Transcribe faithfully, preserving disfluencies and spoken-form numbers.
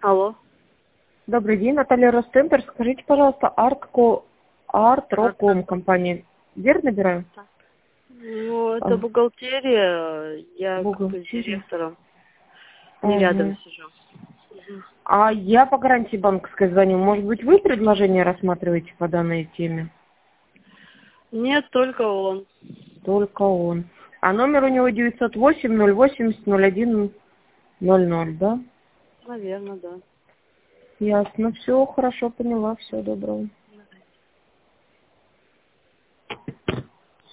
Алло. Добрый день, Наталья Ростемпер. Скажите, пожалуйста, Артко, Арт.Роком компания. Верно набираю? Ну, это А, бухгалтерия, я как бы с бухгалтерия. директором не Ага. рядом сижу. Мгм. А я по гарантии банковской звоню. Может быть, вы предложение рассматриваете по данной теме? Нет, только он. Только он. А номер у него девятьсот восемь ноль восемьдесят ноль один ноль ноль, да? Наверное, да. Ясно. Все, хорошо, поняла. Всего доброго.